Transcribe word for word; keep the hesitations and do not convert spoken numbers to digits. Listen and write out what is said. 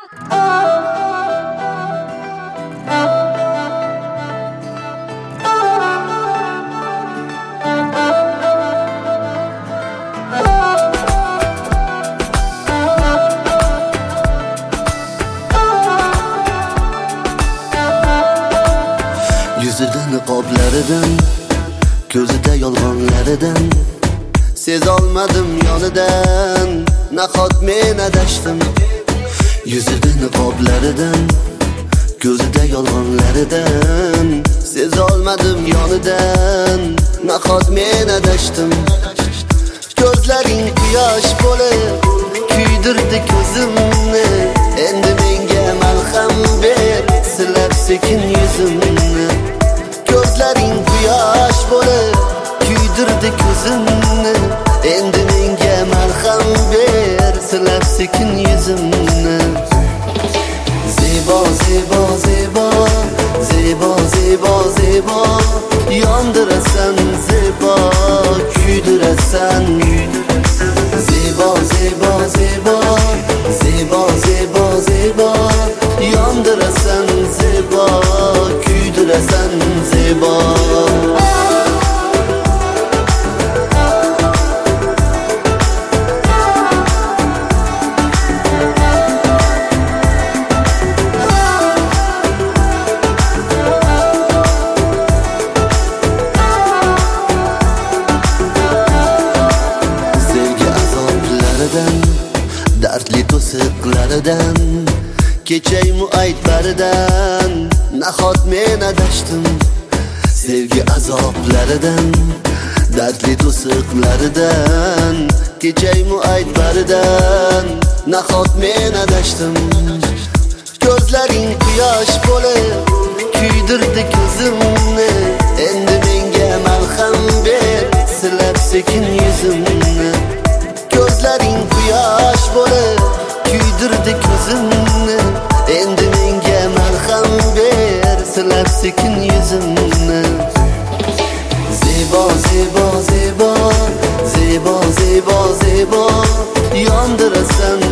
Yuzida niqoblaridan, ko'zida yolg'onlaridan sezolmadim yonidan, nahot men adashdim. Yuzida niqoblaridan, ko'zida yolg'onlaridan sezolmadim yonidan, nahot men adashdim. Ko'zlaring quyosh bo'lib kuydirdi ko'zimni, endi menga malham ber, silab sekin yuzimni. Ko'zlaring quyosh bo'lib kuydirdi ko'zimni, endi menga malham ber, silab sekin yuzimni. Zebo zebo zebo zebo zebo zebo yondirasan, zebo kuydirasan. Zebo zebo zebo zebo zebo zebo yondirasan, zebo kuydirasan, zebo. Dardli to'siqlaridan, kechaymu aytbaridan nahot men adashdim. Sevgi azoblaridan, dardli to'siqlaridan, kechaymu aytbaridan nahot men adashdim. Ko'zlaring quyosh bo'lib kuydirdi ko'zimni, endi menga malham ber, silab sekin yuzimni. Ko'zlaring quyosh bo'lib kuydirdi ko'zimni, endi menga malham ber, silab sekin yuzimni. Zebo zebo zebo zebo zebo zebo yondirasan,